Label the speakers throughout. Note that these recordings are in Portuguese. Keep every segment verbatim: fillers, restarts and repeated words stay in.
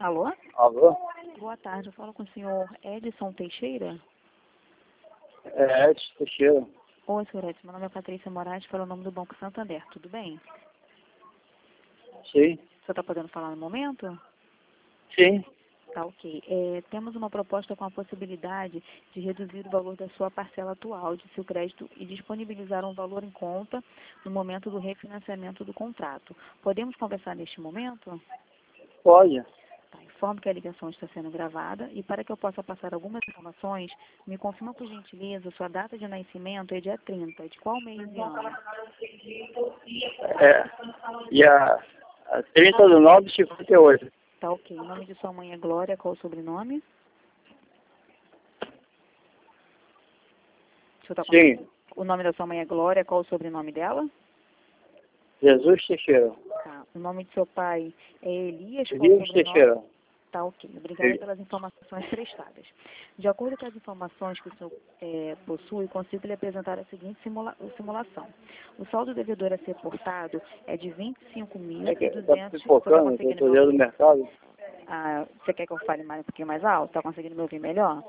Speaker 1: Alô?
Speaker 2: Alô?
Speaker 1: Boa tarde, eu falo com o senhor Edson Teixeira.
Speaker 2: É, Edson Teixeira.
Speaker 1: Oi, senhor Edson, meu nome é Patrícia Moraes, falo o nome do Banco Santander, tudo bem?
Speaker 2: Sim.
Speaker 1: O senhor está podendo falar no momento?
Speaker 2: Sim.
Speaker 1: Tá ok. É, temos uma proposta com a possibilidade de reduzir o valor da sua parcela atual de seu crédito e disponibilizar um valor em conta no momento do refinanciamento do contrato. Podemos conversar neste momento?
Speaker 2: Pode.
Speaker 1: Tá, informo que a ligação está sendo gravada e para que eu possa passar algumas informações, me confirma por gentileza sua data de nascimento é dia trinta. De qual mês e ano?
Speaker 2: É. E a, a trinta do nove de cinquenta e oito.
Speaker 1: Tá ok. O nome de sua mãe é Glória, qual o sobrenome? O senhor tá com-
Speaker 2: Sim.
Speaker 1: O nome da sua mãe é Glória, qual o sobrenome dela?
Speaker 2: Jesus Teixeira.
Speaker 1: Tá. O nome de seu pai é Elias, qual o
Speaker 2: Elias
Speaker 1: sobrenome?
Speaker 2: Teixeira.
Speaker 1: Tá ok. Obrigada
Speaker 2: Sim.
Speaker 1: pelas informações prestadas. De acordo com as informações que o senhor é, possui, consigo lhe apresentar a seguinte simula simulação. O saldo devedor a ser portado é de vinte e cinco mil
Speaker 2: É
Speaker 1: e
Speaker 2: que tá
Speaker 1: duzentos. Você está
Speaker 2: pipocando, eu
Speaker 1: conseguindo
Speaker 2: tô
Speaker 1: me
Speaker 2: olhando o
Speaker 1: ouvir?
Speaker 2: mercado.
Speaker 1: Ah, você quer que eu fale mais um pouquinho mais alto? Está conseguindo me ouvir melhor?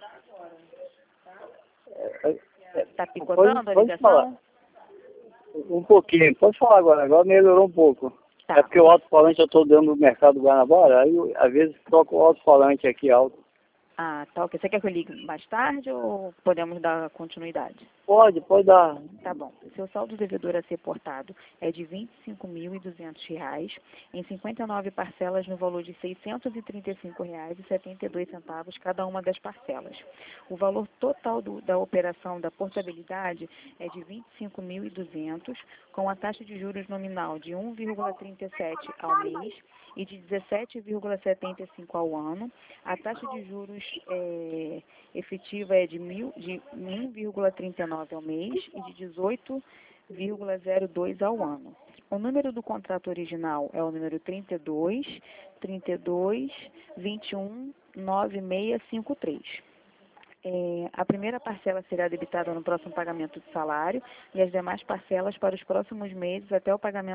Speaker 2: É, é,
Speaker 1: Está
Speaker 2: pode,
Speaker 1: picotando a
Speaker 2: pode falar.
Speaker 1: ligação?
Speaker 2: Um pouquinho. Pode falar agora. Agora melhorou um pouco.
Speaker 1: Tá.
Speaker 2: É porque o alto-falante eu tô dando no mercado Guanabara, aí eu, às vezes troco o alto-falante aqui alto.
Speaker 1: Ah, tá ok. Você quer que eu ligue mais tarde ou podemos dar continuidade?
Speaker 2: Pode, pode dar.
Speaker 1: Tá bom. Seu saldo devedor a ser portado é de vinte e cinco mil e duzentos reais, em cinquenta e nove parcelas no valor de seiscentos e trinta e cinco reais e setenta e dois centavos cada uma das parcelas. O valor total do, da operação da portabilidade é de vinte e cinco mil e duzentos, com a taxa de juros nominal de um vírgula trinta e sete ao mês e de dezessete vírgula setenta e cinco ao ano. A taxa de juros é, efetiva é de, mil, de um vírgula trinta e nove ao mês e de dezoito vírgula zero dois ao ano. O número do contrato original é o número trinta e dois, trinta e dois, vinte e um, nove seis cinco três. É, a primeira parcela será debitada no próximo pagamento de salário e as demais parcelas para os próximos meses até o pagamento